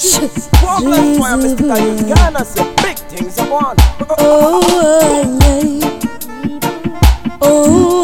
Problem for Mr. Ghana, say big things are on. Oh,